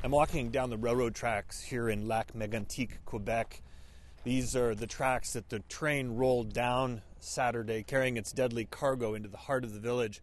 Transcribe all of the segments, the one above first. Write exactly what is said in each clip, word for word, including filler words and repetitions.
I'm walking down the railroad tracks here in Lac Mégantic, Quebec. These are the tracks that the train rolled down Saturday, carrying its deadly cargo into the heart of the village.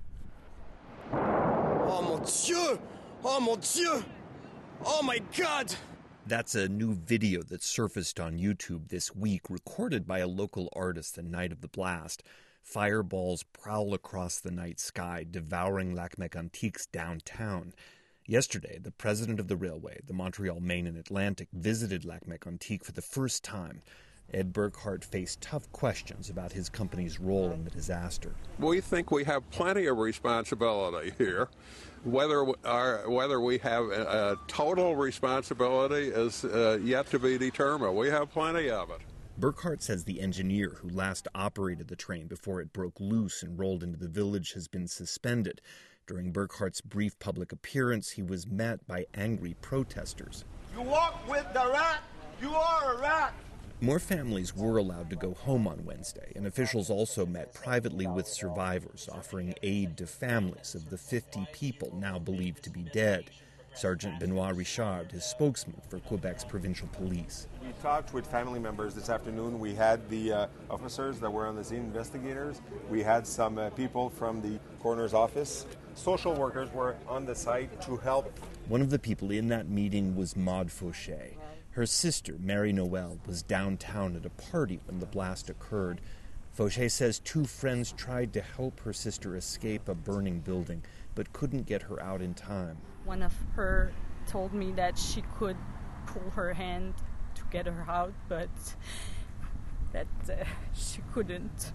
Oh mon Dieu! Oh mon Dieu! Oh my God! That's a new video that surfaced on YouTube this week, recorded by a local artist the night of the blast. Fireballs prowl across the night sky, devouring Lac Mégantic's downtown. Yesterday, the president of the railway, the Montreal, Maine and Atlantic, visited Lac Mégantic for the first time. Ed Burkhardt faced tough questions about his company's role in the disaster. We think we have plenty of responsibility here. Whether our, whether we have a, a total responsibility is uh, yet to be determined. We have plenty of it. Burkhardt says the engineer who last operated the train before it broke loose and rolled into the village has been suspended. During Burkhardt's brief public appearance, he was met by angry protesters. You walk with the rat, you are a rat. More families were allowed to go home on Wednesday, and officials also met privately with survivors, offering aid to families of the fifty people now believed to be dead. Sergeant Benoit Richard is spokesman for Quebec's provincial police. We talked with family members this afternoon. We had the uh, officers that were on the scene, investigators. We had some uh, people from the coroner's office. Social workers were on the site to help. One of the people in that meeting was Maude Fauché. Her sister, Mary Noel, was downtown at a party when the blast occurred. Fauché says two friends tried to help her sister escape a burning building, but couldn't get her out in time. One of her told me that she could pull her hand to get her out, but that uh, she couldn't.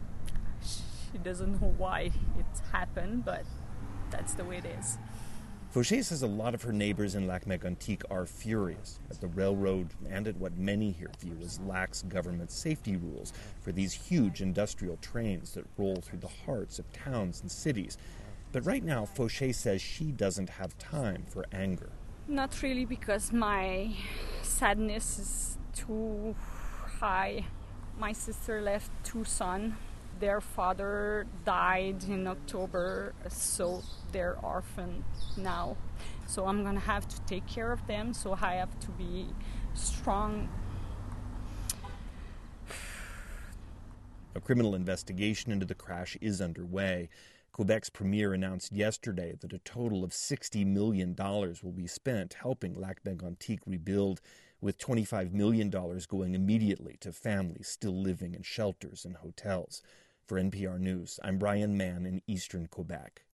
She doesn't know why it happened, but that's the way it is. Fauché says a lot of her neighbors in Lac Mégantic are furious at the railroad and at what many here view as lax government safety rules for these huge industrial trains that roll through the hearts of towns and cities. But right now, Fauché says she doesn't have time for anger. Not really, because my sadness is too high. My sister left two sons. Their father died in October, so they're orphaned now. So I'm going to have to take care of them, so I have to be strong. A criminal investigation into the crash is underway. Quebec's premier announced yesterday that a total of sixty million dollars will be spent helping Lac Mégantic rebuild, with twenty-five million dollars going immediately to families still living in shelters and hotels. For N P R News, I'm Brian Mann in eastern Quebec.